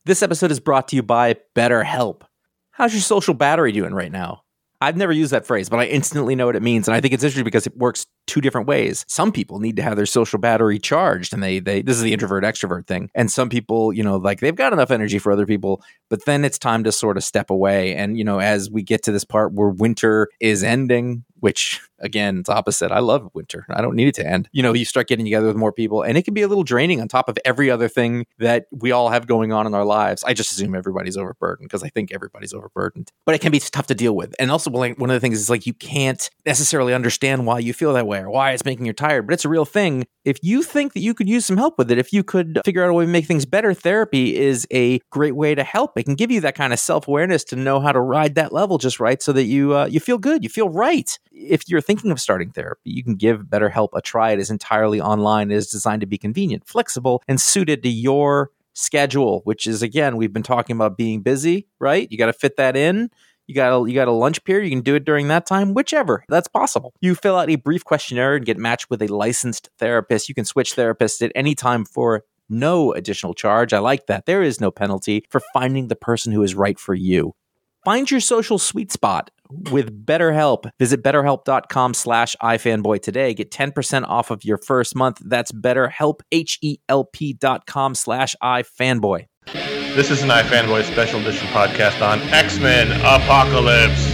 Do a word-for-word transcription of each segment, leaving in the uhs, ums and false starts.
This episode is brought to you by BetterHelp. How's your social battery doing right now? I've never used that phrase, but I instantly know what it means. And I think it's interesting because it works two different ways. Some people need to have their social battery charged, and they, they, this is the introvert extrovert thing. And some people, you know, like they've got enough energy for other people, but then it's time to sort of step away. And, you know, as we get to this part where winter is ending, which again, it's opposite. I love winter. I don't need it to end. You know, you start getting together with more people, and it can be a little draining on top of every other thing that we all have going on in our lives. I just assume everybody's overburdened because I think everybody's overburdened, but it can be tough to deal with. And also, one of the things is like you can't necessarily understand why you feel that way or why it's making you tired, but it's a real thing. If you think that you could use some help with it, if you could figure out a way to make things better, therapy is a great way to help. It can give you that kind of self-awareness to know how to ride that level just right so that you uh, you feel good, you feel right. If you're thinking of starting therapy, you can give BetterHelp a try. It is entirely online. It is designed to be convenient, flexible, and suited to your schedule, which is, again, we've been talking about being busy, right? You got to fit that in. You got a, you got a lunch period. You can do it during that time, whichever. That's possible. You fill out a brief questionnaire and get matched with a licensed therapist. You can switch therapists at any time for no additional charge. I like that. There is no penalty for finding the person who is right for you. Find your social sweet spot with BetterHelp. Visit betterhelp.com slash ifanboy today. Get ten percent off of your first month. That's BetterHelp, H-E-L-P dot com slash ifanboy. This is an iFanboy special edition podcast on X-Men Apocalypse.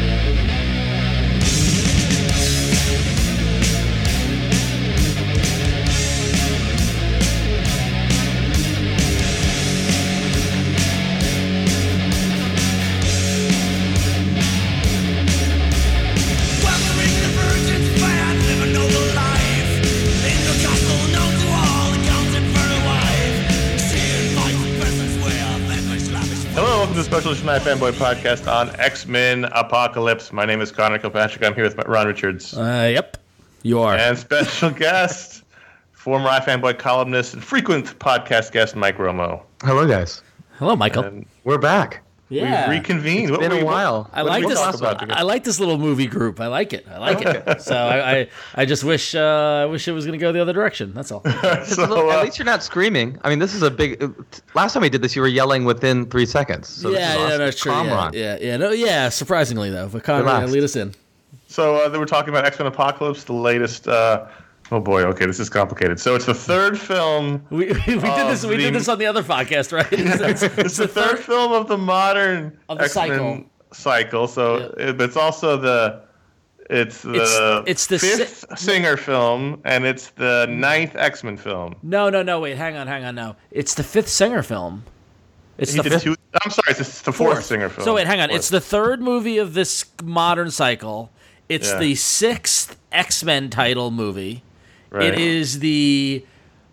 Special edition iFanboy podcast on X-Men Apocalypse. My name is Connor Kilpatrick. I'm here with Ron Richards. Uh, yep, you are. And special guest, former iFanboy columnist and frequent podcast guest, Mike Romo. Hello, guys. Hello, Michael. And we're back. Yeah, we reconvened. It's what been we, a while. What, I like this. I like this little movie group. I like it. I like it. So I, I, I just wish, uh, I wish it was going to go the other direction. That's all. so, little, uh, at least you're not screaming. I mean, this is a big. Last time we did this, you were yelling within three seconds. So yeah, this is yeah, awesome. that's true. Yeah, yeah, yeah, no, yeah. Surprisingly though, but Connor, lead us in. So uh, they were talking about X-Men Apocalypse, the latest. Uh, Oh boy, okay, this is complicated. So it's the third film. We, we did this. We the, did this on the other podcast, right? It's, it's, it's the third, third film of the modern of the X-Men cycle. cycle. So yeah. it, it's also the it's the it's, it's the fifth si- Singer film, and it's the ninth X-Men film. No, no, no. Wait, hang on, hang on. No, it's the fifth Singer film. It's he the fifth. Two, I'm sorry, it's the fourth, fourth Singer film. So wait, hang on. Fourth. It's the third movie of this modern cycle. It's yeah. the sixth X-Men title movie. Right. It is the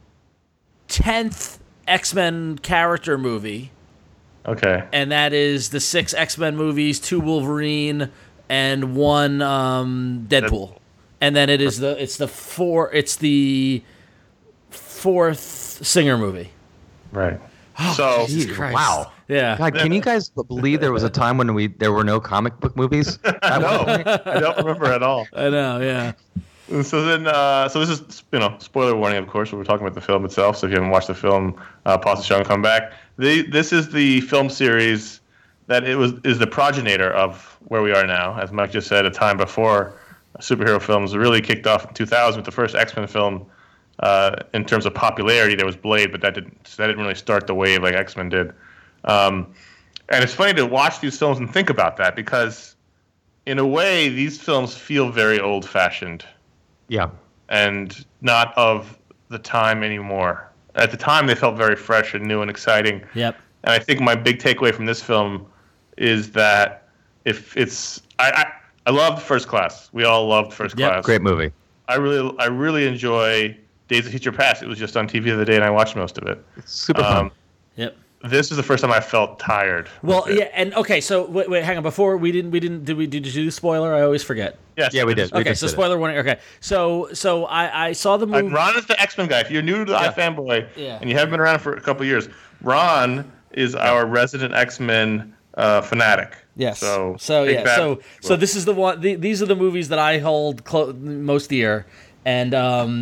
tenth X-Men character movie. Okay. And that is the six X-Men movies, two Wolverine, and one um, Deadpool. Deadpool. And then it is the it's the four it's the fourth Singer movie. Right. Oh, so Jesus Christ. Wow. Yeah. God, can you guys believe there was a time when we there were no comic book movies? No, I don't remember at all. I know, yeah. So then, uh, so this is, you know, spoiler warning, of course, we're talking about the film itself. So if you haven't watched the film, uh, pause the show and come back. The, this is the film series that it was is the progenitor of where we are now. As Mike just said, a time before superhero films really kicked off in two thousand with the first X-Men film. Uh, in terms of popularity, there was Blade, but that didn't that didn't really start the wave like X-Men did. Um, and it's funny to watch these films and think about that because, in a way, these films feel very old-fashioned. Yeah. And not of the time anymore. At the time, they felt very fresh and new and exciting. Yep. And I think my big takeaway from this film is that if it's... I I, I loved First Class. We all loved First Yep. Class. Great movie. I really I really enjoy Days of Future Past. It was just on T V the other day, and I watched most of it. It's super fun. Um, Yep. This is the first time I felt tired. Well, yeah, and okay, so wait, wait, hang on. Before we didn't, we didn't, did we did you do spoiler? I always forget. Yes, yeah, we did. We okay, so spoiler warning. Okay, so so I, I saw the movie. Uh, Ron is the X-Men guy. If you're new to the yeah. iFanboy yeah. and you haven't been around for a couple of years, Ron is our resident X-Men uh, fanatic. Yes. So, so yeah. that, so well. so this is the one. The, these are the movies that I hold clo- most dear, and um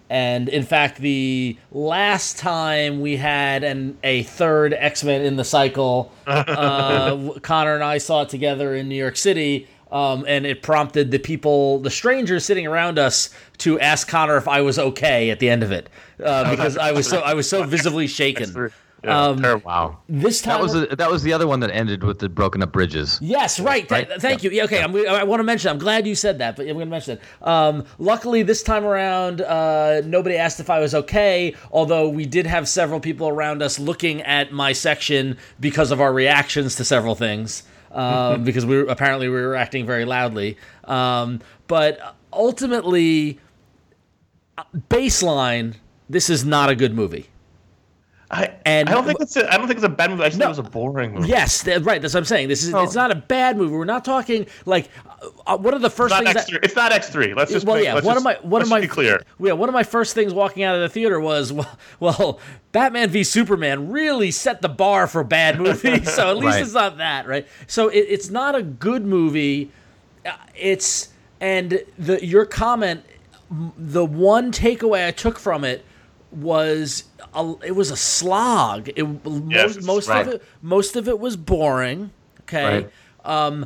And in fact, the last time we had an a third X-Men in the cycle, uh, Connor and I saw it together in New York City. Um, and it prompted the people, the strangers sitting around us, to ask Connor if I was okay at the end of it, uh, because I was so I was so visibly shaken. Yeah, Um, Wow. This time, That was a, that was the other one that ended with the broken up bridges. yes, right. Right? Th- thank Yeah. you. Yeah, okay, I'm, I want to mention. I'm glad you said that, but I'm going to mention it. Um, luckily, this time around, uh, nobody asked if I was okay. Although we did have several people around us looking at my section because of our reactions to several things. Um, because we were, apparently we were acting very loudly. Um, but ultimately, baseline, this is not a good movie. I, And- I don't think it's a, I don't think it's a bad movie. I just No. think it was a boring movie. Yes, th- right. That's what I'm saying. This is Oh. it's not a bad movie. We're not talking like uh, one of the first It's not things. X that- three. It's not X three. Let's just well, make, yeah. let's One just, of my one let's of my be clear. yeah. One of my first things walking out of the theater was well, well, Batman v Superman really set the bar for bad movies. So at least Right. it's not that, right? So it, it's not a good movie. Uh, It's and the your comment. m- The one takeaway I took from it was a, it was a slog. It, Yes, most most right. of it most of it was boring. Okay. Right. Um,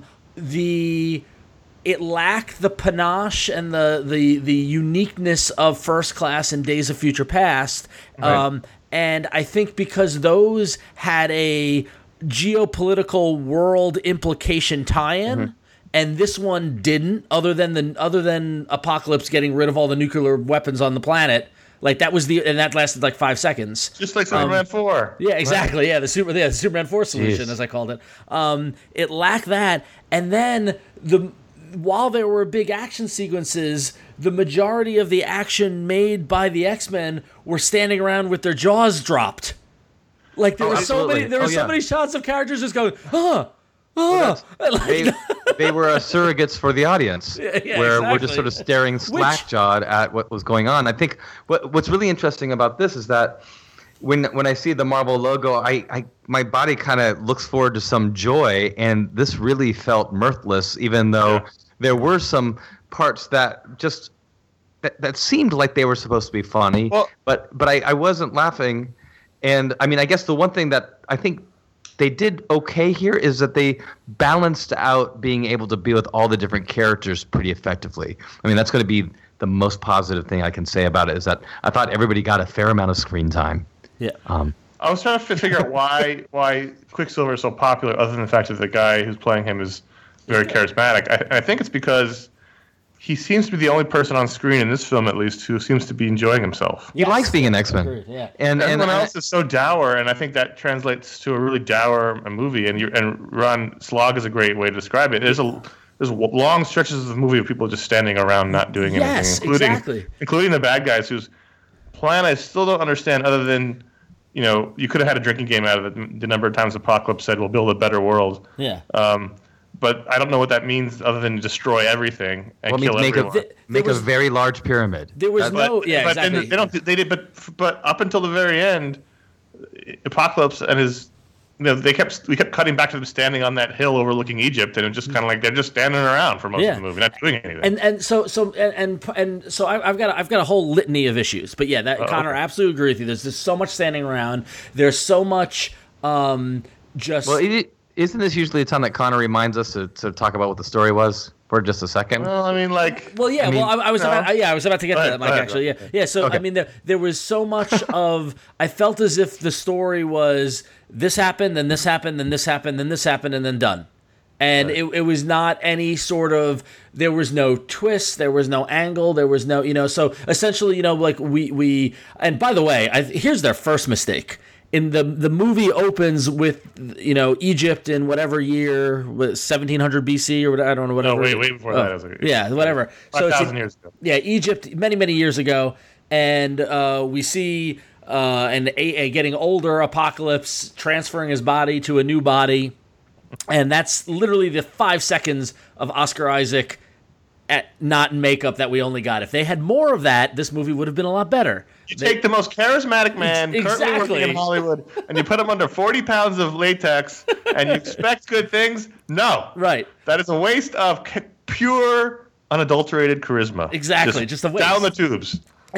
the it lacked the panache and the the the uniqueness of First Class and Days of Future Past. Um, and I think because those had a geopolitical world implication tie-in. And this one didn't, other than the other than Apocalypse getting rid of all the nuclear weapons on the planet. Like that was the and that lasted like five seconds. Just like Superman four. Yeah, exactly. Yeah, the super yeah, the Superman four solution, Jeez. as I called it. Um, it lacked that, and then the while there were big action sequences, the majority of the action made by the X-Men were standing around with their jaws dropped. Like there Oh, were so many absolutely. there were Oh, so yeah. many shots of characters just going, huh. Oh, like, They, they were uh, surrogates for the audience, Yeah, yeah, where we're exactly. just sort of staring slack-jawed at what was going on. I think what what's really interesting about this is that when when I see the Marvel logo, I, I my body kind of looks forward to some joy, and this really felt mirthless, even though Yeah. there were some parts that just that, that seemed like they were supposed to be funny, Well- but but I, I wasn't laughing. And I mean, I guess the one thing that I think they did okay here is that they balanced out being able to be with all the different characters pretty effectively. I mean, that's going to be the most positive thing I can say about it, is that I thought everybody got a fair amount of screen time. yeah. Um, I was trying to fi- figure out why why Quicksilver is so popular, other than the fact that the guy who's playing him is very charismatic. I, I think it's because he seems to be the only person on screen in this film, at least, who seems to be enjoying himself. he likes being an X-Men. Agreed, yeah. And, and Everyone I- else is so dour, and I think that translates to a really dour movie. And you and Ron Slog is a great way to describe it. There's a there's long stretches of the movie of people just standing around not doing Yes, anything, including exactly. including the bad guys whose plan I still don't understand. Other than, you know, you could have had a drinking game out of it. The number of times Apocalypse said, "We'll build a better world." Yeah. Um, but I don't know what that means other than destroy everything and well, kill make, everyone. a, make was- a very large pyramid. There was That- no But, yeah, but exactly. then they don't. They did, but but up until the very end, Apocalypse and his, you know, they kept we kept cutting back to them standing on that hill overlooking Egypt, and it was just kind of like they're just standing around for most Yeah. of the movie, not doing anything. and and so so and and, and so I, I've got a, I've got a whole litany of issues, but yeah, that Connor, okay. I absolutely agree with you. There's just so much standing around. There's so much um just Well, it, isn't this usually a time that Connor reminds us to, to talk about what the story was for just a second? well, I mean, like, Well, yeah. I mean, well, I, I was no. about. Yeah, I was about to get Go to ahead, that, Mike. go ahead, Actually, yeah, go yeah. So Okay. I mean, there there was so much of. I felt as if the story was this happened, then this happened, then this happened, then this happened, and then done. And it, it was not any sort of. There was no twist. There was no angle. There was no. You know. So essentially, you know, like we we. And by the way, I, here's their first mistake. In the the movie opens with, you know, Egypt in whatever year, seventeen hundred B C or whatever, I don't know, whatever. no, wait, wait before that. I was like, Yeah, whatever. five it's- thousand years ago. Yeah, Egypt, many many years ago, and uh, we see uh, an a, a getting older Apocalypse transferring his body to a new body, and that's literally the five seconds of Oscar Isaac at not in makeup that we only got. If they had more of that, this movie would have been a lot better. You They- take the most charismatic man currently Exactly. working in Hollywood, and you put him under forty pounds of latex, and you expect good things? No, Right. That is a waste of c- pure, unadulterated charisma. Exactly, just a waste. down the tubes. Anyway,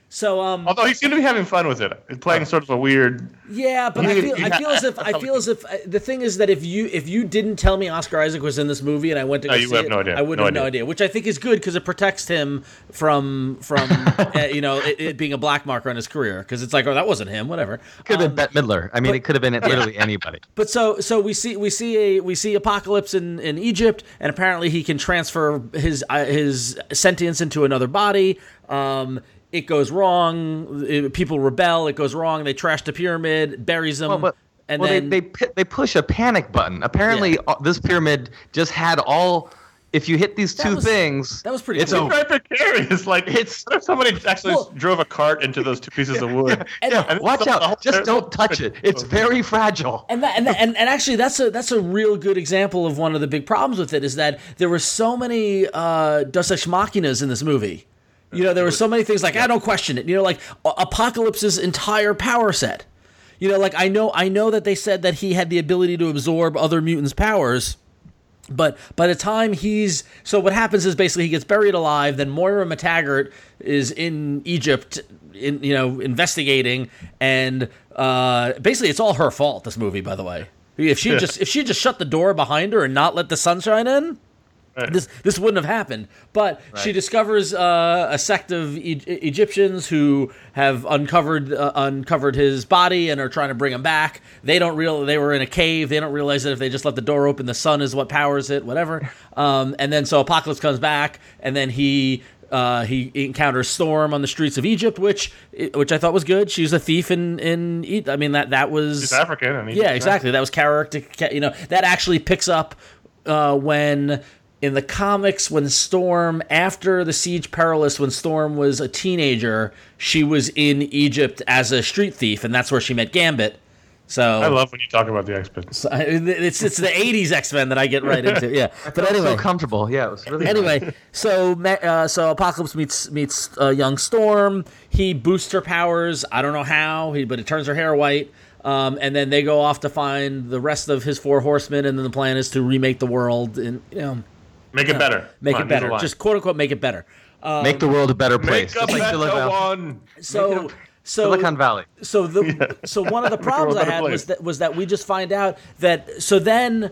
So, um, Although he seemed to be having fun with it, He's playing sort of a weird. yeah, but I He- feel, he I feel as if I had- feel as if the thing is that if you if you didn't tell me Oscar Isaac was in this movie and I went to go No, you see would have it, no idea. I would No have no idea. idea, which I think is good because it protects him from from uh, you know it, it being a black marker on his career because it's like, oh, that wasn't him, whatever. Could have Um, been Bette Midler. I mean, it could have been literally anybody. But so so we see we see a we see Apocalypse in, in Egypt, and apparently he can transfer his uh, his sentience into another body. Um, it goes wrong. It- people rebel. It goes wrong. They trash the pyramid, buries them, Well, but, and well, then they, they pi- they push a panic button. Apparently, Yeah. uh, this pyramid just had all. If you hit these two was- things, that was pretty It's cool. over. Very precarious. Like It's- what if somebody actually Well- drove a cart into those two pieces of wood. And- Yeah, And watch the- the out! whole- Just don't touch it. It's very fragile. And, that, and, that, and and actually, that's a that's a real good example of one of the big problems with it is that there were so many uh, Deus Ex Machinas in this movie. You know, there were so many things like I don't question it. You know, like A- Apocalypse's entire power set. You know, like I know I know that they said that he had the ability to absorb other mutants' powers. But by the time he's so what happens is basically he gets buried alive. Then Moira McTaggart is in Egypt, in you know investigating, and uh, basically it's all her fault. This movie, by the way, if she just if she just shut the door behind her and not let the sunshine in, this this wouldn't have happened. But she discovers uh, a sect of e- Egyptians who have uncovered uh, uncovered his body and are trying to bring him back. They don't real they were in a cave. They don't realize that if they just let the door open, the sun is what powers it. Whatever. Um, and then so Apocalypse comes back, and then he. Uh, he encounters Storm on the streets of Egypt, which which I thought was good. She's a thief in in. E- I mean that that was She's African. I mean, yeah, exactly. That was character. You know, that actually picks up uh, when in the comics when Storm, after the Siege Perilous, when Storm was a teenager, she was in Egypt as a street thief, and that's where she met Gambit. So I love when you talk about the X-Men. so I- it's it's the eighties X-Men that I get right into. Yeah, but Felt anyway, so comfortable. Yeah, it was really. anyway, so Ma- uh, so Apocalypse meets meets uh, young Storm. He boosts her powers. I don't know how, he, but it turns her hair white. Um, and then they go off to find the rest of his four horsemen. And then the plan is to remake the world and you know Make it better. make Come it on, better, use a line. just quote unquote make it better. Um, Make the world a better place. make a Just like better Silicon, one. so so Silicon Valley. So the so one of the problems I better had place. was that was that we just find out that so then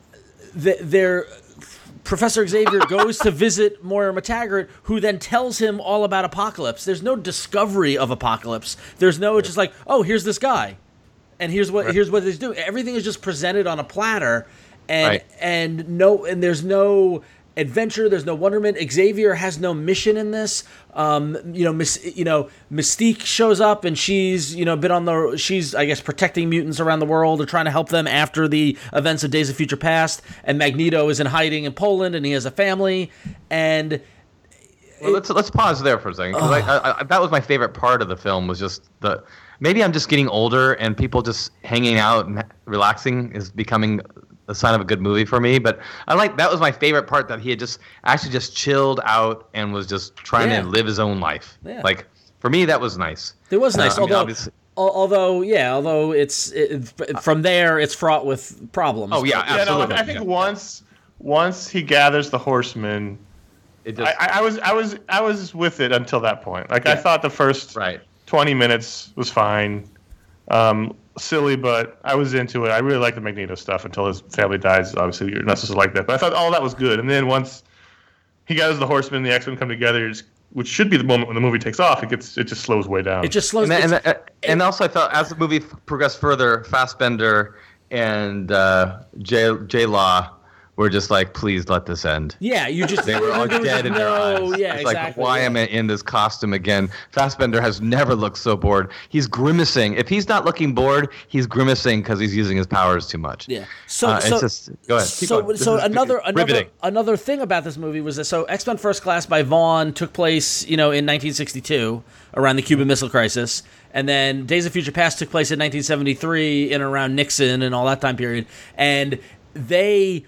the, their Professor Xavier goes to visit Moira McTaggart, who then tells him all about Apocalypse. There's no discovery of Apocalypse. There's no it's just like, oh, here's this guy, and here's what here's what he's doing. Everything is just presented on a platter, and Right. and no and there's no adventure. There's no wonderment. Xavier has no mission in this. Um, you know, Mis- you know, Mystique shows up and she's you know been on the she's I guess protecting mutants around the world or trying to help them after the events of Days of Future Past. And Magneto is in hiding in Poland and he has a family. And Well, let's let's pause there for a second. 'Cause I, I, I, that was my favorite part of the film. Was just the maybe I'm just getting older and people just hanging out and relaxing is becoming a sign of a good movie for me. But I like that was my favorite part that he had just actually just chilled out and was just trying Yeah. to live his own life. Yeah. Like for me, that was nice. it was Uh, nice, I mean, although. obviously- al- Although, yeah, although it's it, from there, it's fraught with problems. Oh yeah, Yeah, no, absolutely. I think Yeah. once once he gathers the horsemen, It just, I, I was I was I was with it until that point. Like I Yeah. thought the first right. twenty minutes was fine, um, silly, but I was into it. I really liked the Magneto stuff until his family dies. Obviously, you're not supposed to like that, but I thought all that was good. And then once he gathers the horsemen, the X-Men come together, it's, which should be the moment when the movie takes off. It gets it just slows way down. It just slows. And, then, and, it's- then- and also, I thought as the movie f- progressed further, Fassbender and uh, J. J. Law were just like, please let this end. yeah, you just They were all there was dead in their no, eyes. Yeah, it's exactly. like, why yeah. am I in this costume again? Fassbender has never looked so bored. He's grimacing. If he's not looking bored, he's grimacing because he's using his powers too much. Yeah. So, Uh, so it's just go ahead. Keep so, going. This so is another another riveting. another thing about this movie was that so X-Men First Class by Vaughn took place, you know, in nineteen sixty-two around the Cuban Missile Crisis, and then Days of Future Past took place in nineteen seventy-three in around Nixon and all that time period, and they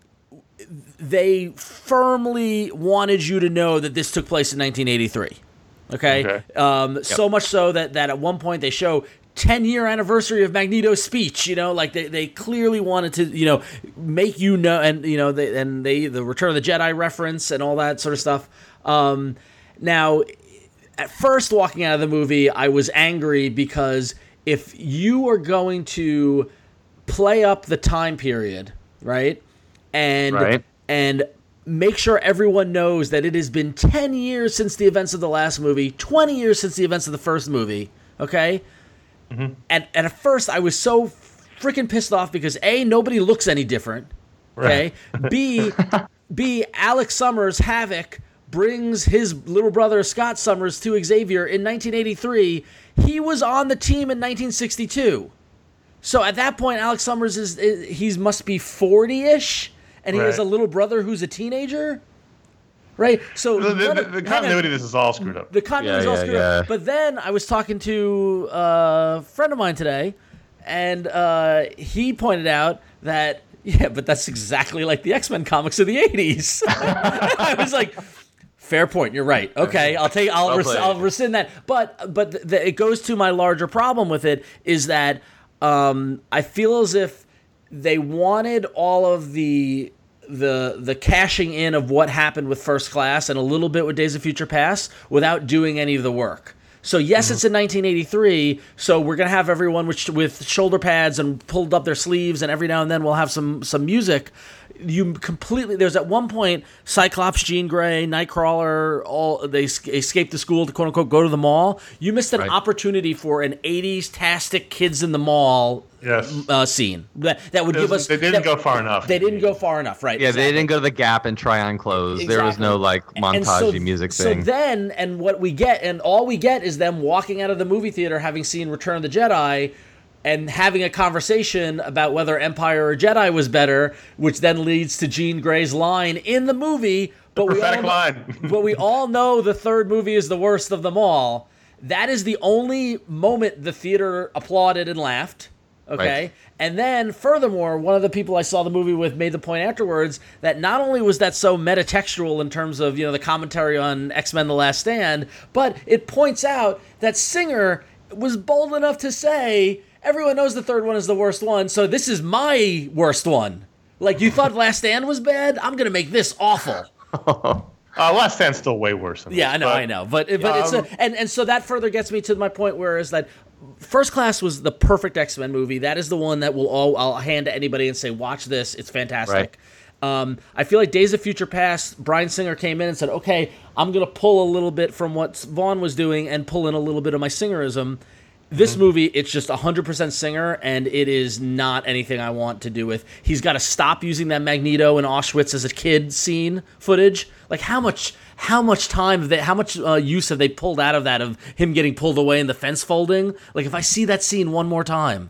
they firmly wanted you to know that this took place in nineteen eighty-three. Okay, Okay. Um, so much so that, that at one point they show ten year anniversary of Magneto's speech. You know, like they, they clearly wanted to you know make you know, and you know they and they the Return of the Jedi reference and all that sort of stuff. Um, now, at first, walking out of the movie, I was angry because if you are going to play up the time period, right, and Right. and make sure everyone knows that it has been ten years since the events of the last movie, twenty years since the events of the first movie, okay? Mm-hmm. And, and at first, I was so freaking pissed off because, A, nobody looks any different, okay? Right. B, B, Alex Summers, Havoc, brings his little brother Scott Summers to Xavier in nineteen eighty-three. He was on the team in nineteen sixty-two. So at that point, Alex Summers is, is he must be forty-ish, and he Right. has a little brother who's a teenager, right? So The, the, none the, of- the none continuity of- of this is all screwed up. the continuity is Yeah, all yeah, screwed yeah. up. But then I was talking to a friend of mine today, and uh, he pointed out that, yeah, but that's exactly like the X-Men comics of the eighties. I was like, fair point. You're right. Okay, I'll take. I'll Well res- played. I'll rescind that. But but the, the, it goes to my larger problem with it is that um, I feel as if they wanted all of the the the cashing in of what happened with First Class and a little bit with Days of Future Past without doing any of the work. So yes, it's in nineteen eighty-three. So we're gonna have everyone with with shoulder pads and pulled up their sleeves, and every now and then we'll have some some music. You completely there's at one point Cyclops, Jean Grey, Nightcrawler, all they es- escape the school to quote unquote go to the mall. You missed an Right. opportunity for an eighties tastic kids in the mall Yes. uh, scene that that would give us. They didn't that- go far enough. They didn't go far enough, right? Yeah, exactly. they didn't go to the Gap and try on clothes. There was no like And montage so- music so thing. then, and what we get, and all we get is them walking out of the movie theater having seen Return of the Jedi and having a conversation about whether Empire or Jedi was better, which then leads to Jean Grey's line in the movie. But we, all prophetic know, line. but we all know the third movie is the worst of them all. That is the only moment the theater applauded and laughed. Okay. Right. And then, furthermore, one of the people I saw the movie with made the point afterwards that not only was that so metatextual in terms of, you know, the commentary on X-Men The Last Stand, but it points out that Singer was bold enough to say, everyone knows the third one is the worst one, so this is my worst one. Like, you thought Last Stand was bad? I'm going to make this awful. Uh, Last Stand's still way worse. Than Yeah, this, I know, but, I know, but but it's um, a, and and so that further gets me to my point where is that First Class was the perfect X-Men movie. That is the one that will all I'll hand to anybody and say, watch this, it's fantastic. Um, I feel like Days of Future Past, Bryan Singer came in and said, okay, I'm gonna pull a little bit from what Vaughn was doing and pull in a little bit of my Singerism. This Mm-hmm. movie, it's just one hundred percent Singer, and it is not anything I want to do with. He's got to stop using that Magneto and Auschwitz as a kid scene footage. Like, how much how much time, have they, how much uh, use have they pulled out of that, of him getting pulled away and the fence folding? Like, if I see that scene one more time.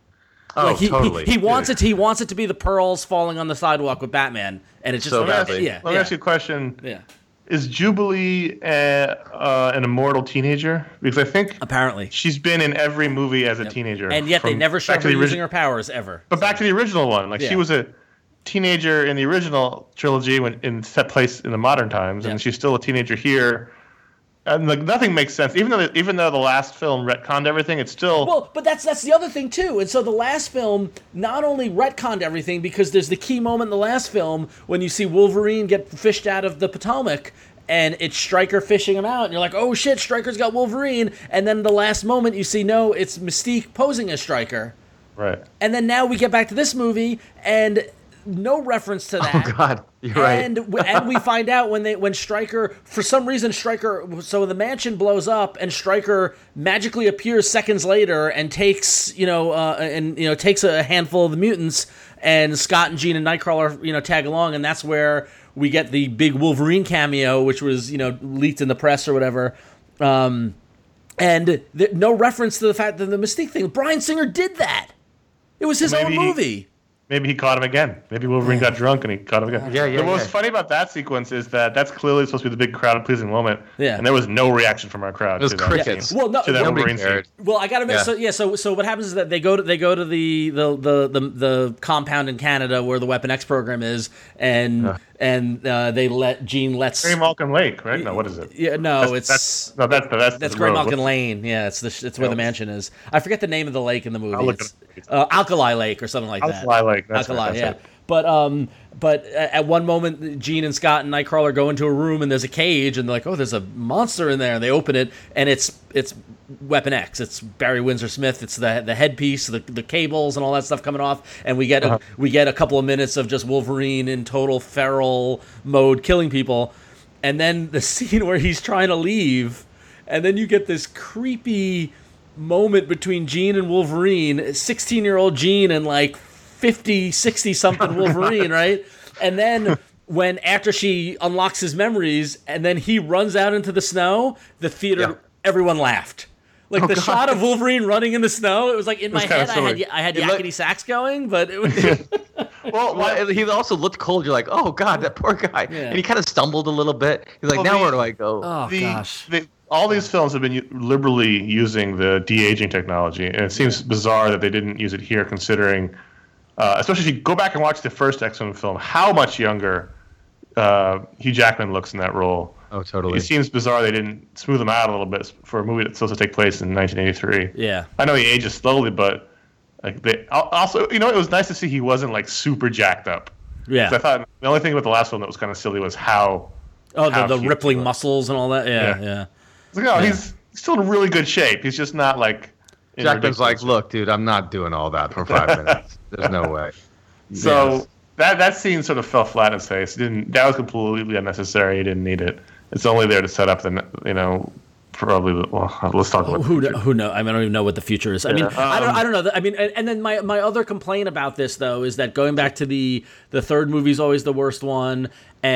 oh, Like he, totally. he, he wants it. He wants it to be the pearls falling on the sidewalk with Batman, and it's just So like, badly. yeah, Let me yeah, ask you a question. yeah. Is Jubilee uh, uh, an immortal teenager? Because I think Apparently, she's been in every movie as a teenager. and yet they from never show back her to the using origi- her powers ever. But back to the original one. Like, Yeah. she was a teenager in the original trilogy when in set place in the modern times, Yeah. and she's still a teenager here. And like nothing makes sense. Even though even though the last film retconned everything, it's still Well, but that's that's the other thing too. And so the last film not only retconned everything because there's the key moment in the last film when you see Wolverine get fished out of the Potomac and it's Stryker fishing him out and you're like, "Oh shit, Stryker's got Wolverine." And then the last moment you see no, it's Mystique posing as Stryker. right. And then now we get back to this movie and no reference to that. Oh God, you're right. And w- and we find out when they when Stryker, for some reason Stryker, so the mansion blows up and Stryker magically appears seconds later and takes you know uh, and you know takes a handful of the mutants, and Scott and Jean and Nightcrawler you know tag along, and that's where we get the big Wolverine cameo, which was you know leaked in the press or whatever. Um, and th- no reference to the fact that the Mystique thing. Bryan Singer did that. It was his Maybe own he- movie. Maybe he caught him again. Maybe Wolverine got drunk and he caught him again. Yeah, yeah, What was yeah. funny about that sequence is that that's clearly supposed to be the big crowd-pleasing moment. Yeah. And there was no reaction from our crowd. It was to that crickets. scene. Well, no, to that Nobody Wolverine cared. scene. Well, I gotta admit, Yeah. so yeah, so so what happens is that they go to they go to the the the the, the compound in Canada where the Weapon X program is, and Yeah. and uh, they let Jean lets Grey Malkin Lake, right? No, what is it? yeah no That's, it's that's no, that's that's that's the Grey road. Malkin What's- Lane. Yeah, it's the sh- it's where the Yeah. mansion is. I forget the name of the lake in the movie. I'll look It's it uh, Alkali Lake or something like that. Alkali Lake. That's Alkali, right, that's yeah. right. But um, but at one moment, Jean and Scott and Nightcrawler go into a room and there's a cage and they're like, oh, there's a monster in there. And they open it and it's it's Weapon X. It's Barry Windsor Smith. It's the the headpiece, the the cables, and all that stuff coming off. And we get a, uh-huh. we get a couple of minutes of just Wolverine in total feral mode, killing people. And then the scene where he's trying to leave, and then you get this creepy moment between Jean and Wolverine, sixteen-year-old Jean and like fifty, sixty-something Wolverine, right? And then when after she unlocks his memories, and then he runs out into the snow, the theater, yeah. everyone laughed. Like oh, the God. shot of Wolverine running in the snow, it was like in my head I had I had yakety sax going, but it was well, well, he also looked cold. You're like, oh God, that poor guy, yeah. and he kind of stumbled a little bit. He's like, well, now the, where do I go? Oh the, gosh. The, all these films have been liberally using the de-aging technology, and it seems bizarre that they didn't use it here, considering, uh, especially if you go back and watch the first X-Men film, how much younger uh, Hugh Jackman looks in that role. Oh, totally. It seems bizarre they didn't smooth him out a little bit for a movie that's supposed to take place in nineteen eighty-three. Yeah. I know he ages slowly, but like they also, you know, it was nice to see he wasn't like super jacked up. Yeah. I thought the only thing with the last film that was kind of silly was how. Oh, how the, the rippling muscles and all that. Yeah, yeah. yeah. Like, no, yeah. he's still in really good shape. He's just not like. Jackman's like, look, dude, I'm not doing all that for five minutes. There's no way. So yes. that that scene sort of fell flat in his face. It didn't that was completely unnecessary. He didn't need it. It's only there to set up the, you know, probably. Well, let's talk about who who knows. I, mean, I don't even know what the future is. I yeah. mean, um, I don't. I don't know. I mean, and, and then my, my other complaint about this though is that going back to the the third movie is always the worst one,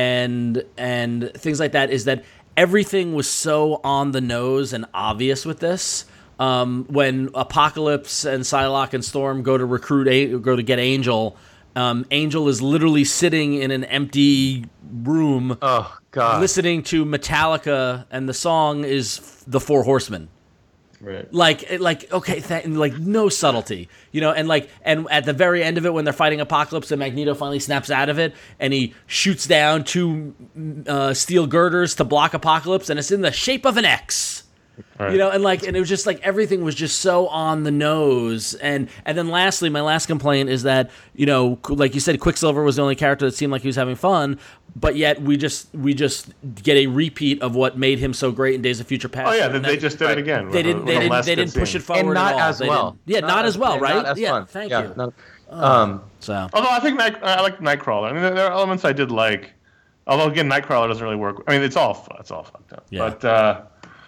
and and things like that is that everything was so on the nose and obvious with this. Um, when Apocalypse and Psylocke and Storm go to recruit, a- go to get Angel. Um, Angel is literally sitting in an empty room, oh God, listening to Metallica, and the song is "The Four Horsemen." Right. Like, like okay, th- like no subtlety, you know, and like, and at the very end of it, when they're fighting Apocalypse, and Magneto finally snaps out of it, and he shoots down two uh, steel girders to block Apocalypse, and it's in the shape of an X. Right. You know, and like, and it was just like everything was just so on the nose, and and then lastly, my last complaint is that, you know, like you said, Quicksilver was the only character that seemed like he was having fun, but yet we just we just get a repeat of what made him so great in Days of Future Past. Oh yeah, they, they just did right. it again. They didn't. They didn't. They didn't push it forward and not at all. as They well. didn't. Yeah, not, not as well, right? As yeah, fun. thank yeah, you. Not, um, um, so, although I think Night, I like Nightcrawler. I mean, there, there are elements I did like. Although again, Nightcrawler doesn't really work. I mean, it's all it's all fucked up. Yeah. But. Uh,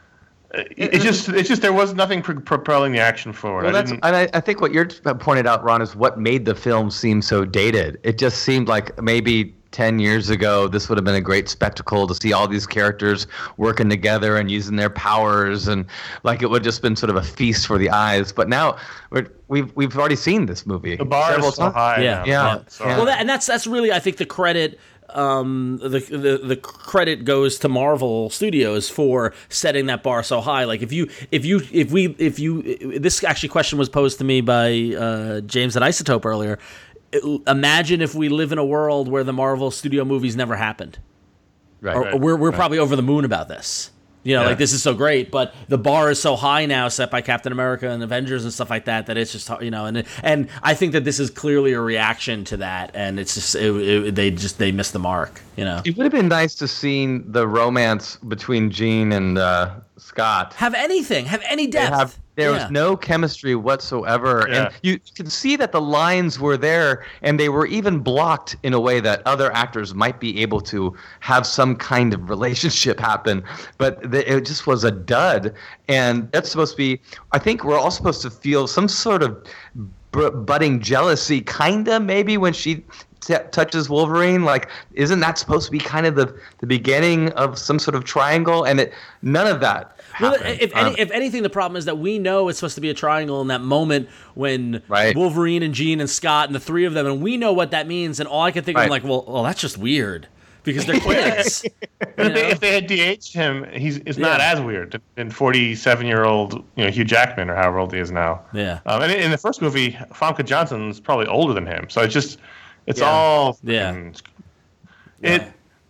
It, it just, it's just there was nothing pro- propelling the action forward. Well, I that's, didn't... and I, I think what you're pointed out, Ron, is what made the film seem so dated. It just seemed like maybe ten years ago, this would have been a great spectacle to see all these characters working together and using their powers, and like it would have just been sort of a feast for the eyes. But now we're, we've we've already seen this movie. The bar several is so times. high. Yeah, now. yeah. yeah. So, Well, that, and that's that's really, I think, the credit. Um, the, the the credit goes to Marvel Studios for setting that bar so high. Like if you if you if we if you this actually question was posed to me by uh, James at Isotope earlier. Imagine if we live in a world where the Marvel Studio movies never happened. Right. Or, right we're we're right. probably over the moon about this. You know, Yeah. like this is so great, but the bar is so high now, set by Captain America and Avengers and stuff like that, that it's just, you know, and and I think that this is clearly a reaction to that, and it's just it, it, they just they missed the mark, you know. It would have been nice to see the romance between Jean and uh, Scott. Have anything, have any They depth. have- there Yeah. was no chemistry whatsoever, Yeah. and you could see that the lines were there, and they were even blocked in a way that other actors might be able to have some kind of relationship happen. But the, it just was a dud, and that's supposed to be. I think we're all supposed to feel some sort of b- budding jealousy, kinda maybe when she t- touches Wolverine. Like, isn't that supposed to be kind of the the beginning of some sort of triangle? And it none of that. Well, happened. if any, Um, if anything, the problem is that we know it's supposed to be a triangle in that moment when Right. Wolverine and Jean and Scott and the three of them, and we know what that means. And all I can think of, I'm Right. like, well, well, that's just weird because they're kids. you If they, know? if they had de-aged him, he's it's not Yeah. as weird than forty-seven-year-old, you know, Hugh Jackman or however old he is now. Yeah. Um, and in the first movie, Famke Johnson's probably older than him, so it's just it's Yeah. all Yeah. fucking- It.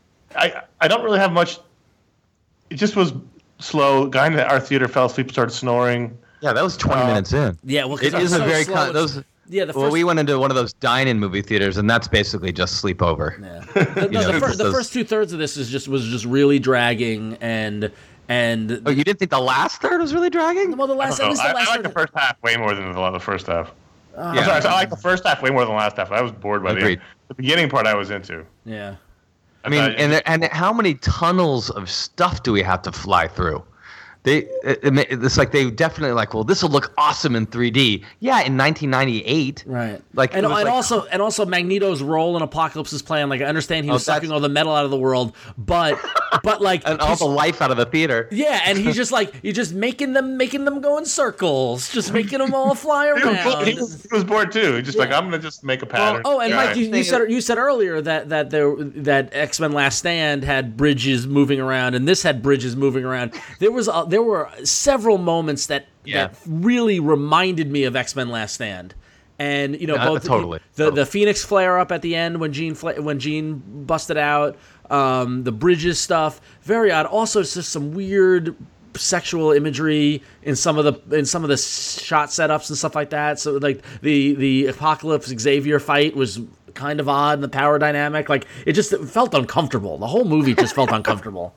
I I don't really have much. It just was slow. Guy in our theater fell asleep, started snoring. Yeah, that was twenty Uh, minutes in. Yeah, well, 'cause it it's is a so very slow, con- it's- those Yeah, the first, Well, we went into one of those dine-in movie theaters, and that's basically just sleepover. Yeah. The, no, know, the, fir- the those- first two thirds of this is just was just really dragging, and and Oh, you didn't think the last third was really dragging? well, the last I, at don't least know. the I, I last like the first half way more than the, the first half. Uh, I'm sorry, I like the first half way more than the last half. I was bored by the Agreed. end. The beginning part I was into. yeah. I mean, thought- and and how many tunnels of stuff do we have to fly through? They it, it, ma- it's like they definitely like, well, this will look awesome in three D. Yeah, in nineteen ninety-eight. Right. Like, and, it was and like- also and also Magneto's role in Apocalypse's plan. Like I understand he was Oh, that's- sucking all the metal out of the world, but but like And all he's- the life out of the theater. yeah, and he's just like he's just making them making them go in circles, just making them all fly He was, around. he, was, he was bored too. He's just like, I'm gonna just make a pattern. Oh, and Yeah. Mike, you, you Thing said is- you said earlier that that there that X-Men Last Stand had bridges moving around, and this had bridges moving around. There was uh, there were several moments that Yeah. that really reminded me of X-Men Last Stand. And you know, Yeah, both totally, the, totally. the Phoenix flare up at the end when Jean fla- when Jean busted out, um, the bridges stuff, very odd. Also, it's just some weird sexual imagery in some of the in some of the shot setups and stuff like that. So like the the Apocalypse Xavier fight was kind of odd, and the power dynamic, like it just it felt uncomfortable. The whole movie just felt uncomfortable.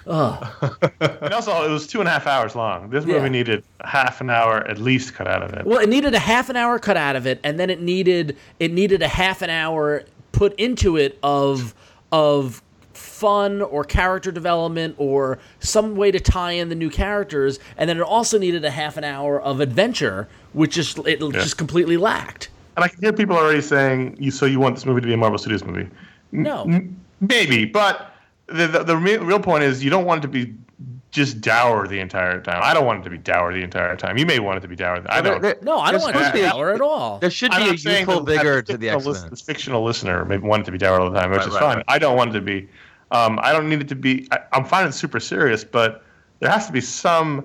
And also, it was two and a half hours long. This movie Yeah. needed half an hour at least cut out of it. Well, it needed a half an hour cut out of it, and then it needed it needed a half an hour put into it of of fun or character development or some way to tie in the new characters, and then it also needed a half an hour of adventure, which just it just completely lacked. And I can hear people already saying, "You so you want this movie to be a Marvel Studios movie?" N- No. n- maybe, but the the, the re- real point is you don't want it to be just dour the entire time. I don't want it to be dour the entire time. You may want it to be dour. I There- don't. there- No, I don't there's want it supposed to be a- dour at all. There should I'm be a not saying youthful that- that vigor to the fictional X-Men. lis- The fictional listener may want it to be dour all the time, which Right, is right, fine. right. I don't want it to be. Um, I don't need it to be. I, I'm fine it's super serious, but there has to be some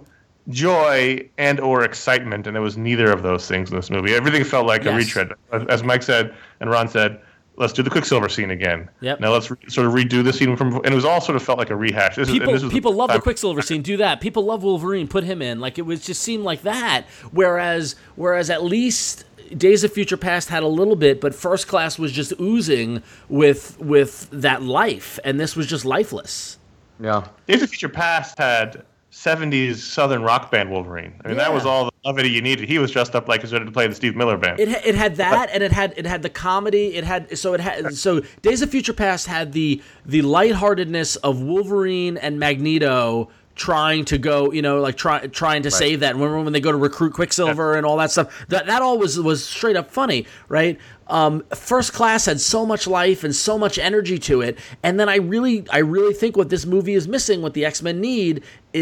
joy and or excitement, and there was neither of those things in this movie. Everything felt like a Yes. retread. As, as Mike said and Ron said, let's do the Quicksilver scene again. Yep. Now let's re- sort of redo the scene from, and it was all sort of felt like a rehash. This is, People and this was people love the time- Quicksilver scene. Do that. People love Wolverine. Put him in. Like it was just seemed like that. Whereas whereas at least Days of Future Past had a little bit, but First Class was just oozing with with that life, and this was just lifeless. Yeah. Days of Future Past had seventies Southern rock band Wolverine. I mean, that Yeah. was all the levity you needed. He was dressed up like he's ready to play the Steve Miller band. It ha- it had that, and it had it had the comedy. It had so it had so Days of Future Past had the the lightheartedness of Wolverine and Magneto trying to go, you know, like try, trying to save that. Remember when they go to recruit Quicksilver and all that stuff? That that all was was straight up funny, right? Um, First Class had so much life and so much energy to it, and then I really I really think what this movie is missing, what the X-Men need,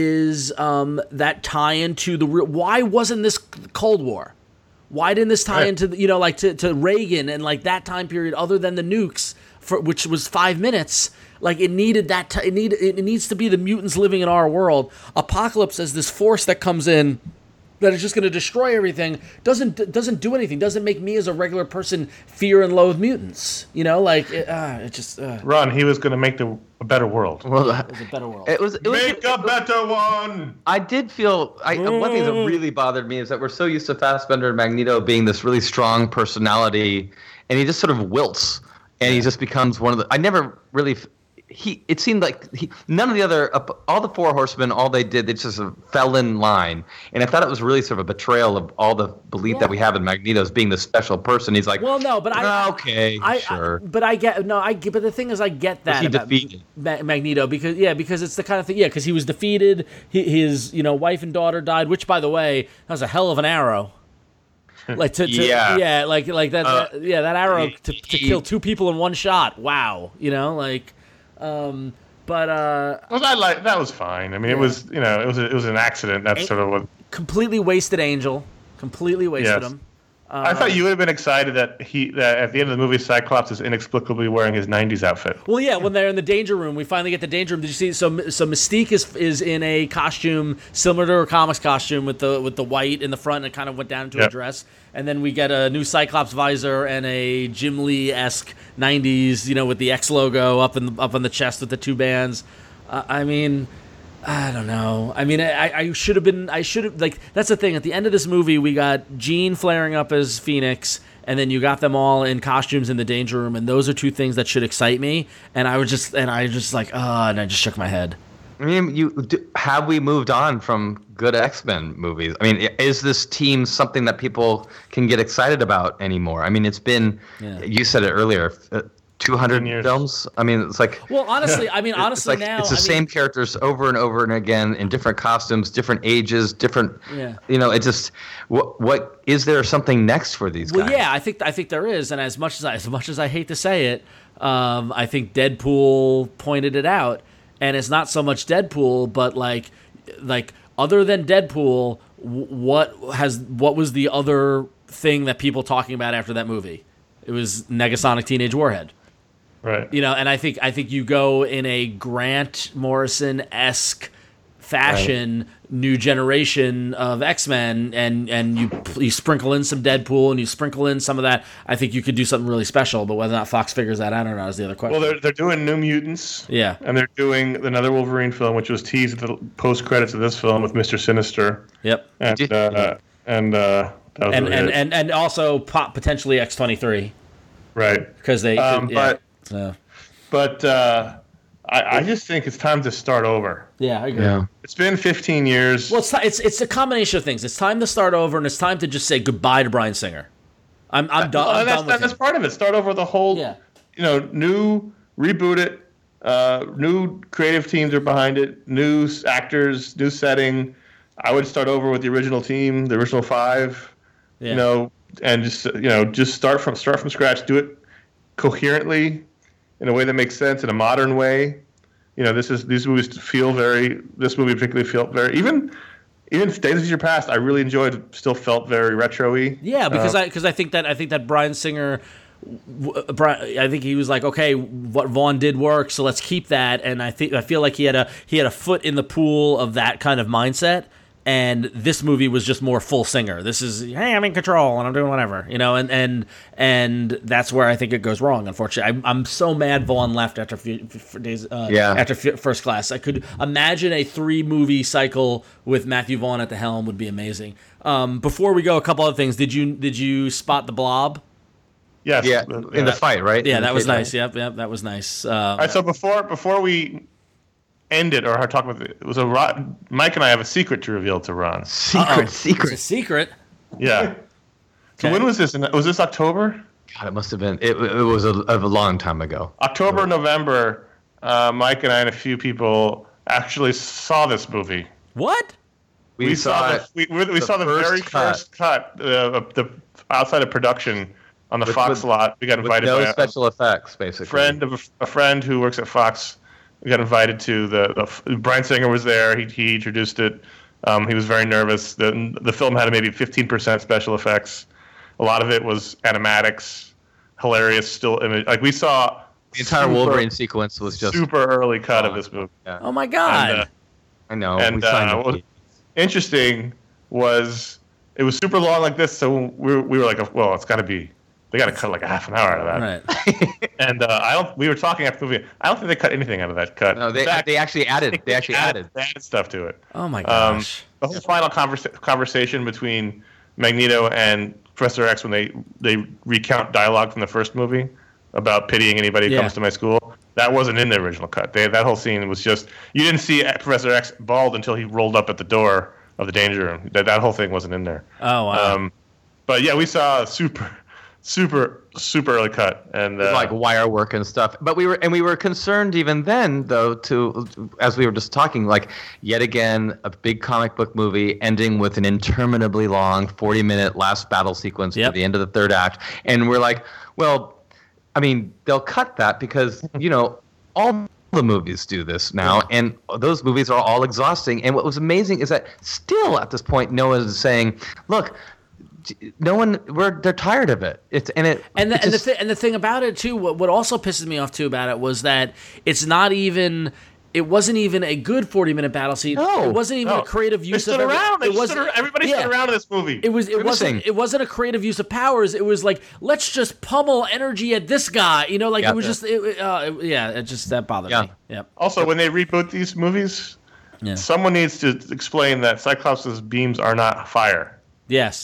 is um, that tie into the real. Why wasn't this Cold War? Why didn't this tie Right. into, you know, like to, to Reagan and like that time period other than the nukes, for which was five minutes? Like it needed that. T- it need it needs to be the mutants living in our world. Apocalypse as this force that comes in that is just going to destroy everything. Doesn't doesn't do anything. Doesn't make me as a regular person fear and loathe mutants. You know, like it, uh, it just uh, Ron, he was going to make the a better world. Well, it's a better world. it was. It was Make a better one. I did feel. I, One thing that really bothered me is that we're so used to Fassbender and Magneto being this really strong personality, and he just sort of wilts, and he just becomes one of the. I never really. He. It seemed like he, none of the other, uh, all the four horsemen, all they did, they just sort of fell in line, and I thought it was really sort of a betrayal of all the belief Yeah. that we have in Magneto as being this special person. He's like, Well, no, but I "Ah, okay, I, sure. I, but I get no, I get. But the thing is, I get that he about defeated? Ma- Magneto because yeah, because it's the kind of thing. Yeah, because he was defeated. He, his you know wife and daughter died. Which, by the way, that was a hell of an arrow. Like to, to yeah. Yeah. like like that, Uh, that yeah that arrow to, to he- kill two people in one shot. Wow, you know like, um, but uh, Well, I like that was fine. I mean, it was you know it was a, it was an accident. That's sort of what completely wasted Angel. Completely wasted Yes. him. I thought you would have been excited that he that at the end of the movie Cyclops is inexplicably wearing his nineties outfit. Well, yeah, when they're in the danger room, we finally get the danger room. Did you see? So, so Mystique is is in a costume similar to her comics costume with the with the white in the front, and it kind of went down into a Yep. dress. And then we get a new Cyclops visor and a Jim Lee esque nineties, you know, with the X logo up in the, up on the chest with the two bands. Uh, I mean. I don't know. I mean, I, I should have been. I should have like. That's the thing. At the end of this movie, we got Jean flaring up as Phoenix, and then you got them all in costumes in the Danger Room, and those are two things that should excite me. And I was just, and I just like, oh, and I just shook my head. I mean, you do, have we moved on from good X-Men movies? I mean, is this team something that people can get excited about anymore? I mean, it's been, yeah. you said it earlier, uh, two hundred films. I mean, it's like. Well, honestly, I mean, honestly, it's like, now it's the I same mean, characters over and over and again in different costumes, different ages, different. Yeah. You know, it just. What what is there something next for these well, guys? Well, yeah, I think I think there is, and as much as I, as much as I hate to say it, um, I think Deadpool pointed it out. And it's not so much Deadpool, but like, like other than Deadpool, what has what was the other thing that people talking about after that movie? It was Negasonic Teenage Warhead, right? You know, and I think I think you go in a Grant Morrison-esque fashion, right. New generation of X-Men, and and you you sprinkle in some Deadpool and you sprinkle in some of that. I think you could do something really special. But whether or not Fox figures that out or not is the other question. Well, they're they're doing New Mutants, yeah, and they're doing another Wolverine film, which was teased at the post credits of this film with Mister Sinister. Yep, and uh, and uh, that was and, really and, it. and and also pop, potentially X twenty-three, right? Because they, um, yeah, but so. but. Uh, I, I just think it's time to start over. Yeah, I agree. Yeah. It's been fifteen years. Well, it's, it's it's a combination of things. It's time to start over, and it's time to just say goodbye to Bryan Singer. I'm I'm done. Well, I'm that's done with that's him. part of it. Start over the whole. Yeah. You know, new reboot it. Uh, new creative teams are behind it. New actors, new setting. I would start over with the original team, the original five. Yeah. You know, and just you know, just start from start from scratch. Do it coherently, in a way that makes sense, in a modern way. You know, this is these movies feel very. This movie particularly felt very. Even even Days of Future Past, I really enjoyed. Still felt very retro-y. Yeah, because uh, I because I think that I think that Bryan Singer, Brian, I think he was like, okay, what Vaughn did work, so let's keep that. And I think I feel like he had a he had a foot in the pool of that kind of mindset. And this movie was just more full Singer. This is, hey, I'm in control and I'm doing whatever, you know, and and and that's where I think it goes wrong. Unfortunately, I'm, I'm so mad Vaughn left after few, for days, uh, yeah. after f- First Class. I could imagine a three movie cycle with Matthew Vaughn at the helm would be amazing. Um, before we go, a couple other things. Did you did you spot the Blob? Yes. Yeah, uh, in the fight, right? Yeah, in that was fight, nice. right? Yep, yep, that was nice. Uh, All right, so before before we end it or talk about it, it was a Ron, Mike and I have a secret to reveal to Ron. Secret, Uh-oh. secret. It's a secret. Yeah. So Okay. when was this? Was this October? God, it must have been. It, it was a, a long time ago. October, November. Uh, Mike and I and a few people actually saw this movie. What? We, We, saw, saw, it. the we, we, we the saw the first very cut. first cut uh, of the outside of production on the With- Fox with- lot. We got with invited no by a, special effects, basically. friend of a, a friend who works at Fox. We got invited to the, the Bryan Singer was there. He he introduced it. Um, he was very nervous. The the film had maybe fifteen percent special effects. A lot of it was animatics, hilarious still image. Like we saw The entire super, Wolverine sequence was just. super early cut of Oh, this movie. Yeah. Oh my God. And, uh, I know. and, we signed uh, up. well, interesting was it was super long like this, so we were, we were like, well, it's got to be. They got to cut like a half an hour out of that. Right. And uh, I don't. We were talking after the movie. I don't think they cut anything out of that cut. No, they In fact, they actually added. They actually added. They added stuff to it. Oh my Um, gosh. the whole final conversa- conversation between Magneto and Professor X when they they recount dialogue from the first movie about pitying anybody who Yeah. comes to my school. That wasn't in the original cut. They, that whole scene was just you didn't see Professor X bald until he rolled up at the door of the Danger Room. That that whole thing wasn't in there. Oh wow. Um, but yeah, we saw a super, super, super early cut, and uh, like wire work and stuff. But we were and we were concerned even then, though, to as we were just talking, like yet again a big comic book movie ending with an interminably long forty minute last battle sequence Yep. to the end of the third act, and we're like, well, I mean, they'll cut that because you know all the movies do this now, and those movies are all exhausting. And what was amazing is that still at this point, Noah is saying, look. No one, we're they're tired of it. It's and it And the, it and, the just- th- and the thing about it too, what, what also pisses me off too about it was that it's not even, it wasn't even a good forty minute battle scene. No, it wasn't even no. a creative they use stood of every- around. They It just wasn't stood, ar- everybody yeah. stood around in this movie. It was. It Grimacing. wasn't. It wasn't a creative use of powers. It was like let's just pummel energy at this guy. You know, like Yeah. it was just. It, uh, it- yeah, it just that bothered Yeah. me. Yep. Also, when they reboot these movies, Yeah. someone needs to explain that Cyclops' beams are not fire. Yes. Yeah.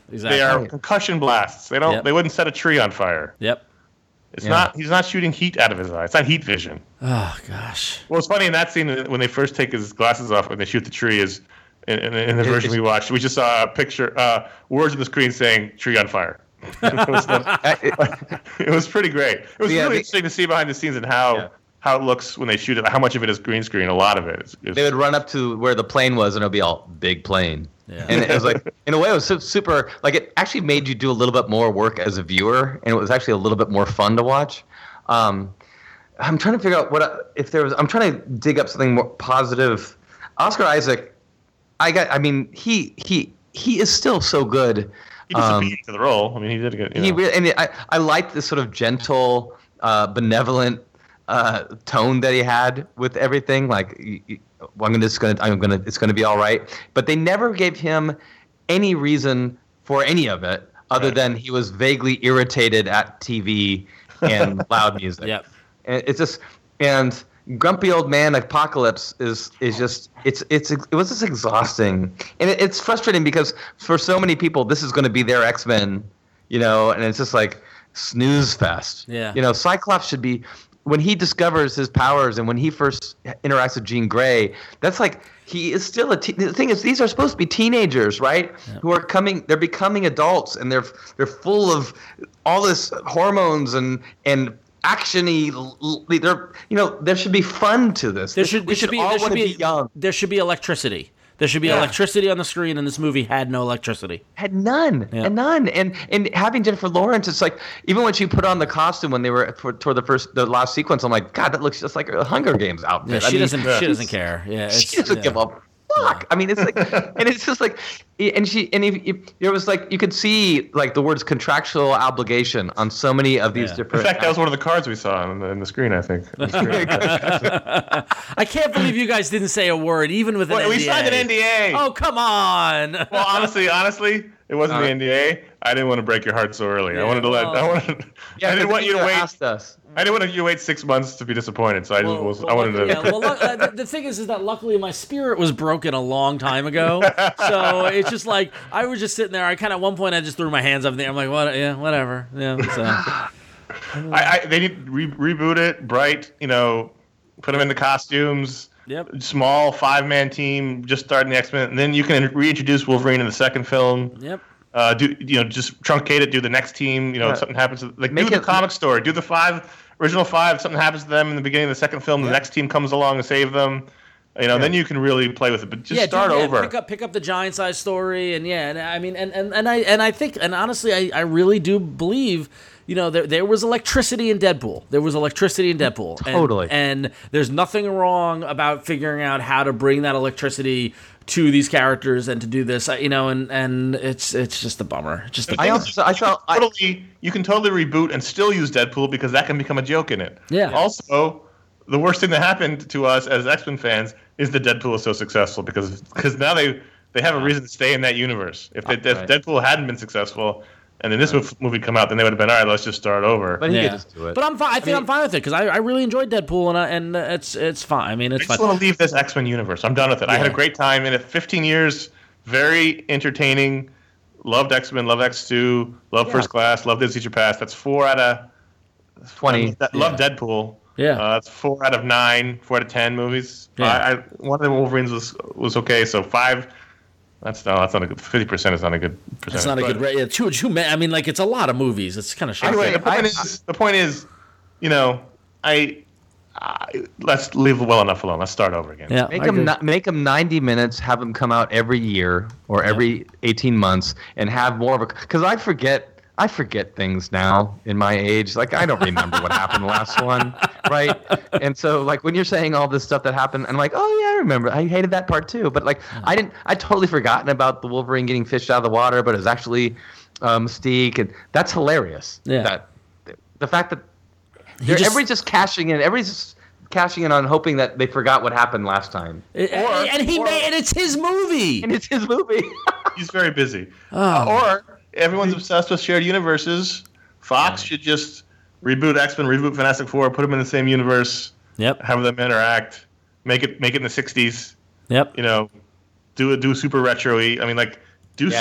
exactly. They are concussion blasts. They don't. Yep. They wouldn't set a tree on fire. Yep. It's Yeah. not. He's not shooting heat out of his eye. It's not heat vision. Oh gosh. Well, it's funny in that scene when they first take his glasses off when they shoot the tree is in, in, in the version we watched. We just saw a picture, uh, words on the screen saying "tree on fire." it, was the, it was pretty great. It was Yeah, really they- interesting to see behind the scenes and how Yeah. how it looks when they shoot it. How much of it is green screen? A lot of it. Is, is, They would run up to where the plane was, and it'll be all big plane. Yeah. And it was like, in a way, it was su- super. Like it actually made you do a little bit more work as a viewer, and it was actually a little bit more fun to watch. Um, I'm trying to figure out what I- if there was. I'm trying to dig up something more positive. Oscar Isaac, I got. I mean, he he he is still so good. he just Um, um, to the role. I mean, he did a good. You He know. really, and I I liked this sort of gentle, uh, benevolent uh, tone that he had with everything. Like, you, you, well, I'm gonna, just gonna, I'm gonna, it's gonna be all right. But they never gave him any reason for any of it, other Right. than he was vaguely irritated at T V and loud music. Yep. And it's just, and grumpy old man apocalypse is is just it's it's it was just exhausting, and it, it's frustrating because for so many people this is going to be their X-Men, you know, and it's just like snooze fest. Yeah. You know, Cyclops should be when he discovers his powers and when he first interacts with Jean Grey. That's like he is still a. Te- the thing is, these are supposed to be teenagers, right? Yeah. Who are coming. They're becoming adults, and they're they're full of all this hormones and and actiony. There, you know, there should be fun to this. There This- should, we there should be all there should want to be, be young. there should be electricity. There should be Yeah. electricity on the screen, and this movie had no electricity. Had none, Yeah. and none, and and having Jennifer Lawrence, it's like even when she put on the costume when they were for, toward the first, the last sequence, I'm like, God, that looks just like a Hunger Games outfit. Yeah, I she mean, doesn't. yeah. She doesn't care. Yeah, it's, She doesn't yeah. give a fuck. I mean, it's like, and it's just like, and she, and if, if, it was like you could see like the words contractual obligation on so many of these Yeah. In different. fact, that was one of the cards we saw in the, in the screen. I think. On the screen. I can't believe you guys didn't say a word, even with an Well, N D A. we signed an N D A. Oh, come on. Well, honestly, honestly, it wasn't the Uh, N D A. I didn't want to break your heart so early. I Yeah, wanted to let. I well- wanted. yeah, I didn't want you to wait. Asked us. I didn't want you to wait six months to be disappointed. So I just Well, was. well, I wanted to. luckily- yeah, well, luck- uh, the, the thing is, is that luckily my spirit was broken a long time ago. So it's just like I was just sitting there. I kind of at one point I just threw my hands up in the air. I'm like, what? Yeah, whatever. Yeah. So. I, I, they need to re- reboot it. Bright, you know, put them into costumes. Yep. Small five man team, just starting the X Men, and then you can reintroduce Wolverine in the second film. Yep. Uh, do you know? Just truncate it. Do the next team. You know, Yeah. if something happens. To, like Make do the it- comic story. Do the five original five. Something happens to them in the beginning of the second film. The next team comes along and save them. You know, then you can really play with it. But just yeah, start dude, yeah, over. Pick up, pick up the giant size story, and yeah, and I mean, and, and, and I and I think, and honestly, I, I really do believe, you know, there there was electricity in Deadpool. There was electricity in Deadpool. And- Totally. And, there's nothing wrong about figuring out how to bring that electricity to these characters and to do this, uh, you know, and, and it's it's just a bummer. Just a I also I felt I, totally, you can totally reboot and still use Deadpool because that can become a joke in it. Yeah. Also, the worst thing that happened to us as X-Men fans is that Deadpool is so successful because because now they they have a reason to stay in that universe. If, they, if Right. Deadpool hadn't been successful and then this movie come out, then they would have been all right. Let's just start over. but he yeah. could just do it. But I'm fine. I think I mean- am fine with it because I, I really enjoyed Deadpool and I, and it's it's fine. I mean, I it's just fine. want to leave this X-Men universe. I'm done with it. I had a Yeah. great time in it. fifteen years, very entertaining. Loved X-Men, loved X two, loved Yeah. First Class, loved Days of Future Past. That's four out of twenty. I love Deadpool. Yeah. uh, it's four out of nine, four out of ten movies. Yeah. I, I one of the Wolverines was was okay. So five. That's no, that's not a good. Fifty percent is not a good percentage. It's not a but good. Ra- yeah, too too many. I mean, like it's a lot of movies. It's kind of shitty. Anyway, say the point I- is, the point is, you know, I, I let's leave well enough alone. Let's start over again. Yeah, Make I them agree. not, make them ninety minutes. Have them come out every year or every eighteen months, and have more of a. Because I forget, I forget things now in my age. Like I don't remember what happened last one, right? And so like when you're saying all this stuff that happened, I'm like, oh yeah, I remember. I hated that part too. But like I didn't. I totally forgotten about the Wolverine getting fished out of the water, but it was actually uh, Mystique, and that's hilarious. Yeah. That the fact that they're, just- everybody's just cashing in. Everybody's just cashing in on hoping that they forgot what happened last time. And- and he or- made, and it's his movie. And it's his movie. He's very busy. Oh. Uh, or everyone's obsessed with shared universes. Fox should just reboot X-Men, reboot Fantastic Four, put them in the same universe, Yep. have them interact, make it make it in the sixties. Yep. You know, do a do super retro-y. I mean, like do Yeah. something.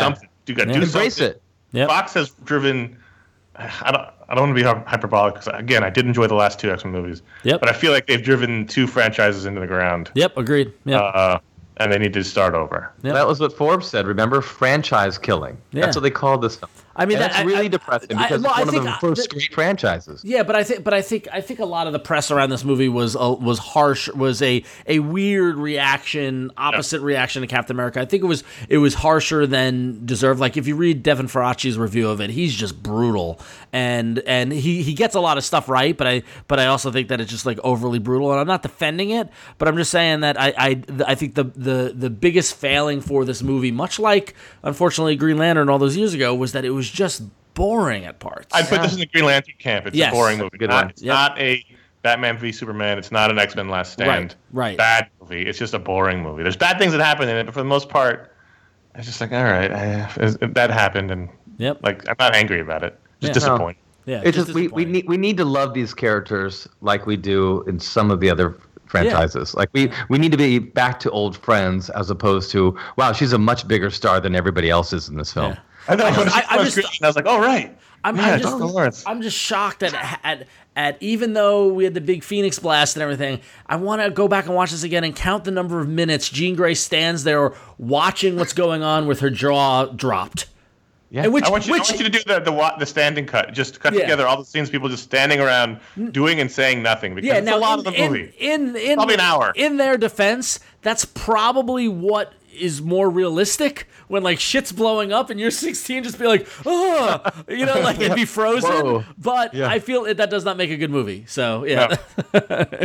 do good. Yeah. Do Embrace something. it. Yep. Fox has driven. I don't. I don't want to be hy- hyperbolic because again, I did enjoy the last two X-Men movies. Yep. But I feel like they've driven two franchises into the ground. Yep, agreed. Yep. Uh, and they need to start over. Yep. That was what Forbes said. Remember, franchise killing. Yeah. That's what they called this film. I mean, and that- that's I- really I- depressing I- because well, I it's one think, of uh, the first that- great franchises. Yeah, but I think, but I think, I think a lot of the press around this movie was uh, was harsh, was a a weird reaction, opposite yeah. reaction to Captain America. I think it was it was harsher than deserved. Like if you read Devin Faraci's review of it, he's just brutal, and and he, he gets a lot of stuff right, but I but I also think that it's just like overly brutal. And I'm not defending it, but I'm just saying that I I, I think the, the the biggest failing for this movie, much like unfortunately Green Lantern all those years ago, was that it was just boring at parts. I'd put this in the Green Lantern camp. It's Yes. a boring movie. Good Not, one. it's Yep. not a Batman v Superman. It's not an X-Men Last Stand. Right, right. Bad movie. It's just a boring movie. There's bad things that happen in it, but for the most part, it's just like, all right, I, that happened, and Yep. like I'm not angry about it. Just Yeah. disappointed. Yeah, It's just we, we disappointing. need we need to love these characters like we do in some of the other franchises. Like we we need to be back to old friends as opposed to wow, she's a much bigger star than everybody else is in this film. Yeah. I know. I- when I- I, I'm was just- I was like, oh right. I'm, yeah, I'm just, Jonathan Lawrence. I'm just shocked at, at at even though we had the big Phoenix blast and everything, I want to go back and watch this again and count the number of minutes Jean Grey stands there watching what's going on with her jaw dropped. Yeah. And which, I want you, I which want you to do the, the wa- the standing cut. Just cut Yeah. together all the scenes, people just standing around doing and saying nothing because yeah, it's now a lot in, of the movie. In, in, in, Probably an hour. In their defense, that's probably what is more realistic when like shit's blowing up and you're sixteen, just be like, oh, you know, like it'd be frozen. Whoa. But Yeah. I feel it, that does not make a good movie. So yeah. No.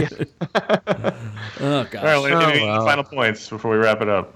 Oh gosh. All right, any wow. final points before we wrap it up?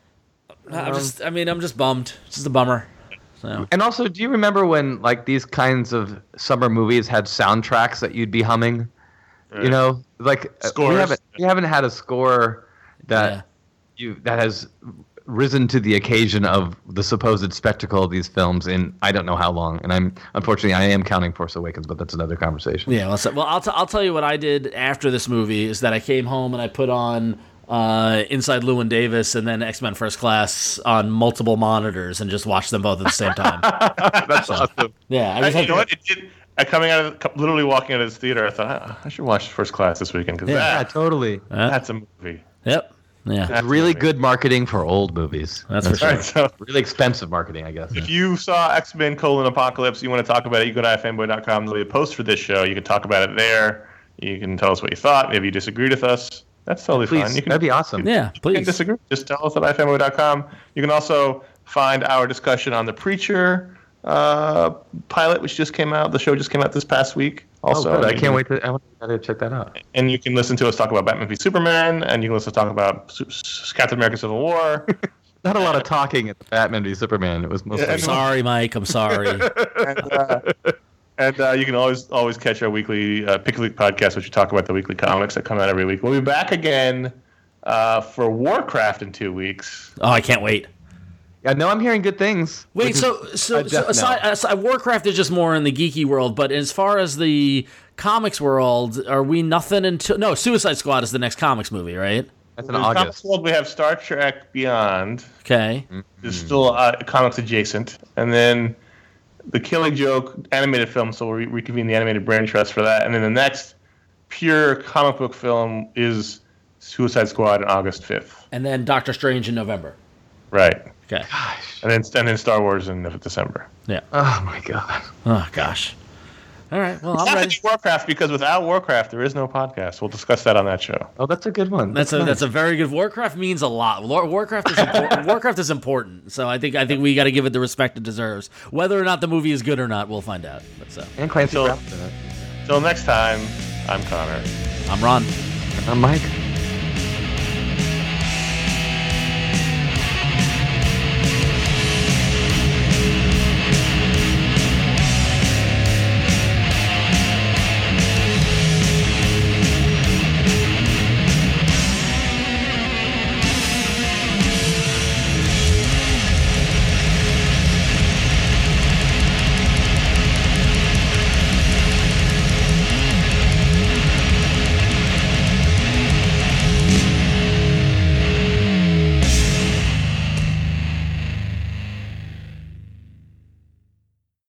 I'm just. I mean, I'm just bummed. It's just a bummer. So. And also, do you remember when like these kinds of summer movies had soundtracks that you'd be humming? Right. You know, like uh, Scores. we haven't we haven't had a score that Yeah. you that has risen to the occasion of the supposed spectacle of these films in I don't know how long. And I'm unfortunately I am counting Force Awakens, but that's another conversation. Yeah. Well, so- well I'll t- I'll tell you what I did after this movie is that I came home and I put on uh, Inside Llewyn Davis and then X-Men First Class on multiple monitors and just watched them both at the same time. That's awesome. Yeah. I I, just you had know what? It did, I coming out of literally walking out of this theater, I thought "Ah, I should watch First Class this weekend because Yeah, that, totally. that's a movie. Yep. Yeah. That's Really a movie. good marketing for old movies. That's for All sure. right, so Really expensive marketing, I guess. if you saw X-Men colon Apocalypse, you want to talk about it, you go to i fanboy dot com. There'll be a post for this show. You can talk about it there. You can tell us what you thought. Maybe you disagreed with us. That's totally Please, fine. You can, that'd be awesome. Yeah. you can Please. disagree. Just tell us at i fanboy dot com. You can also find our discussion on The Preacher uh, pilot, which just came out. The show just came out this past week. Also, oh, good. I You can't can- wait to. I want to check that out. And you can listen to us talk about Batman v Superman, and you can listen to us talk about Su- S- Captain America: Civil War. Not a lot of talking at the Batman v Superman. It was mostly. Yeah, I'm sorry, Mike. I'm sorry. and uh, and uh, you can always always catch our weekly uh, Pick a Week podcast, which we talk about the weekly comics that come out every week. We'll be back again uh, for Warcraft in two weeks. Oh, I can't wait. Yeah, no, I'm hearing good things. Wait, which is so so, a so death aside, knell. aside, Warcraft is just more in the geeky world, but as far as the comics world, are we nothing until no Suicide Squad is the next comics movie, right? That's in In the comics August. world, we have Star Trek Beyond. Okay. There's still uh, comics adjacent, and then the Killing Joke animated film. So we'll re- reconvene the animated brain trust for that, and then the next pure comic book film is Suicide Squad on August fifth. And then Doctor Strange in November. Right. Okay. And then, and then Star Wars in December. Yeah. Oh my god. Oh gosh. All right. Well, It's I'm not ready. to do Warcraft because without Warcraft there is no podcast. We'll discuss that on that show. Oh, that's a good one. That's a nice. that's a very good. Warcraft means a lot. War- Warcraft is important. Warcraft is important. So I think I think we got to give it the respect it deserves. Whether or not the movie is good or not, we'll find out. But so And Clancy So- Brown in it. Till next time, I'm Connor. I'm Ron. I'm Mike.